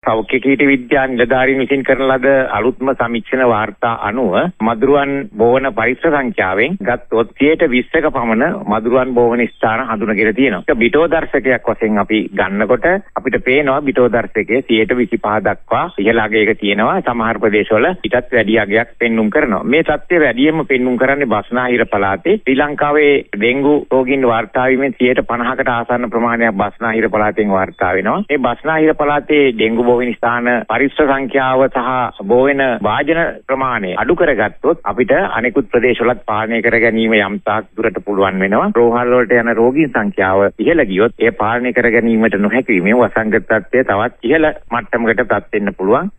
සෞඛ්‍ය කීට විද්‍යා නිලධාරීන් විසින් කරන ලද අලුත්ම සමීක්ෂණ වාර්තා අනුව මදුරුවන් බෝවන පරිසර සංඛ්‍යාවෙන් ගත්තොත් 20%ක පමණ මදුරුවන් බෝවන ස්ථාන හඳුනගෙන තියෙනවා. ඒක බිටෝ දර්ශකයක් වශයෙන් අපි ගන්නකොට අපිට පේනවා බිටෝ දර්ශකයේ 25% දක්වා ඉහළ අගයක තියෙනවා. සමහර ප්‍රදේශවල ඊටත් වැඩි අගයක් පෙන්눔 කරනවා. මේ තත්ත්වය වැඩියෙන්ම පෙන්눔 කරන්නේ බස්නාහිර පළාතේ. ශ්‍රී ලංකාවේ ඩෙන්ගු රෝගීන් වාර්තා වීමෙන් 50%කට ආසන්න ප්‍රමාණයක් බස්නාහිර පළාතෙන් වාර්තා වෙනවා. මේ බස්නාහිර පළාතේ ඩෙන්ගු බෝවෙන ස්ථාන පරිසර සංඛ්‍යාව සහ බෝවෙන වාජන ප්‍රමාණය අඩු කරගත්තොත් අපිට අනෙකුත් ප්‍රදේශවලත් පාලනය කර ගැනීම යම් තාක් දුරට පුළුවන් වෙනවා. රෝහල් වලට යන රෝගීන් සංඛ්‍යාව ඉහළ ගියොත් ඒ පාලනය කර ගැනීමට නොහැකි වීම වසංගත තත්ත්වය තවත් ඉහළ මට්ටමකට පත් වෙන්න පුළුවන්.